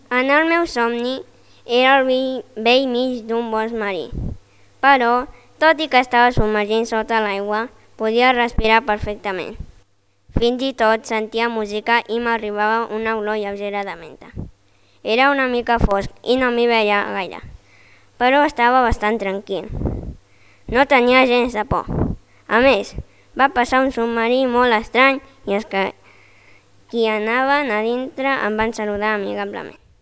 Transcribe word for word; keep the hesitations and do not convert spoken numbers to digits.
En el meu somni era al vell mig d'un bosc marí, però, tot i que estava submergint sota l'aigua, podia respirar perfectament. Fins i tot sentia música i m'arribava una olor lleugera de menta. Era una mica fosc i no m'hi veia gaire, però estava bastant tranquil. No tenia gens de por. A més, va passar un submarí molt estrany i els que qui anaven a dintre em van saludar amigablement.